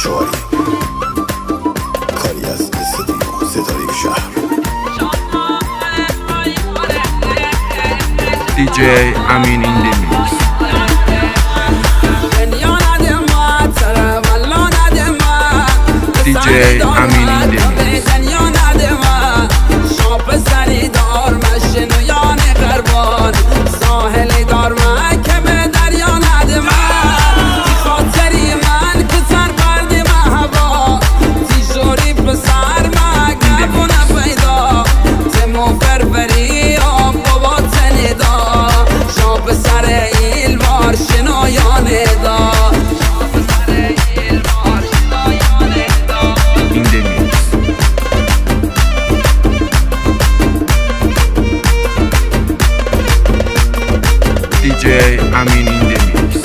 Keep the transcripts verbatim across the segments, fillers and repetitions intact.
چواری کاری از استودیو ستاره شهر دی جی امین این دی میکس. دی جی امین این دی میکس. دی جی امین این دی میکس.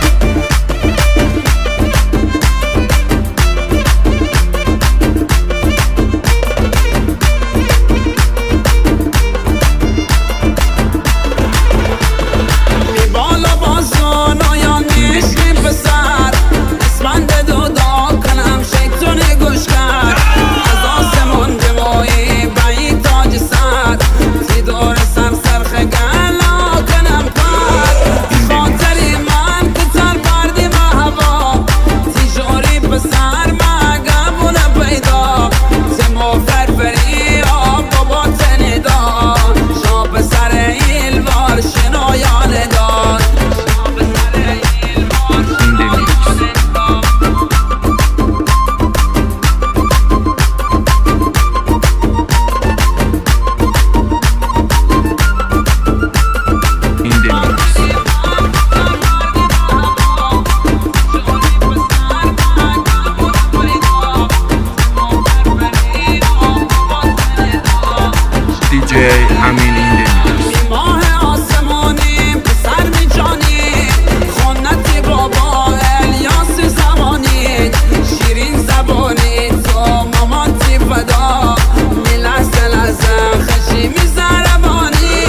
دی جی امین این دی میکس. ماه آسمانی پسر میجانی خونتی بابا الیاس زمانی شیرین زبانی تو مامانتی فدا میلحظه لحظه خشی میزربانی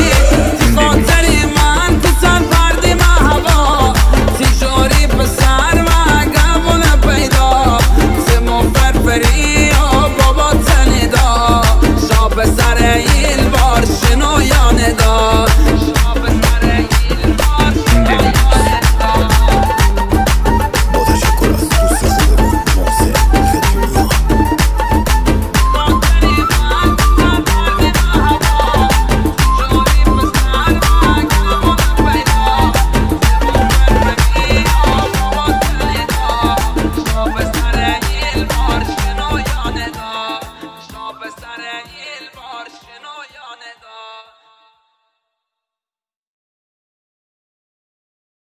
خاطری من پسر پردی محوا تیجاری پسر مگبون پیدا زمو فرفری و بابا تنیدا شاب سر Sare il Porsche